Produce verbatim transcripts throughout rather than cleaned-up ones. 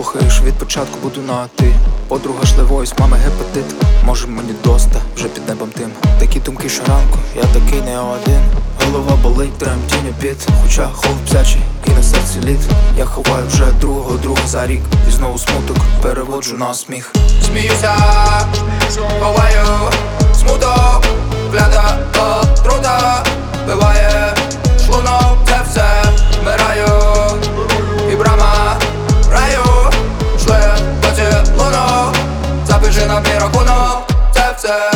слухаєш, від початку буду на ти. Подруга шле войс, мами гепатит. Може мені доста, вже під небом тим. Такі думки щоранку, я такий не один. Голова болить, тремтіння під. Хоча холод псячий і на серці лід. Я ховаю вже другого друга за рік. І знову смуток переводжу на сміх. Сміюся, ховаю смуток, гляда отрута биває шлунок, це все вмираю. І брама раю шле поцілунок. Запиши на мій рахунок, це все.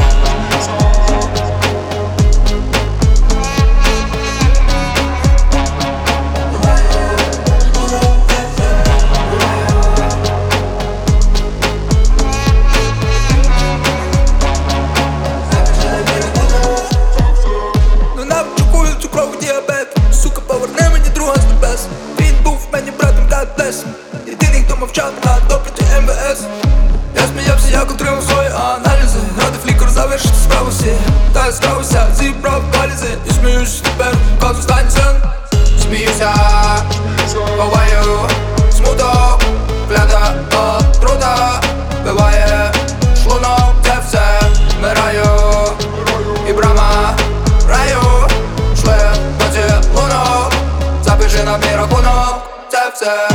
Єдиний, хто мовчав на допиті ем ве ес. Я сміявся, як отримав свої аналізи. Радив лікар завершити справу всі. Та я справився, зібрав валізи. І сміюсь тепер, казу станція. Сміюся, ховаю смуток, гляда отрута биває шлунок, це все вмираю. І брама раю шле поцілунок. Запиши на мій рахунок, це все.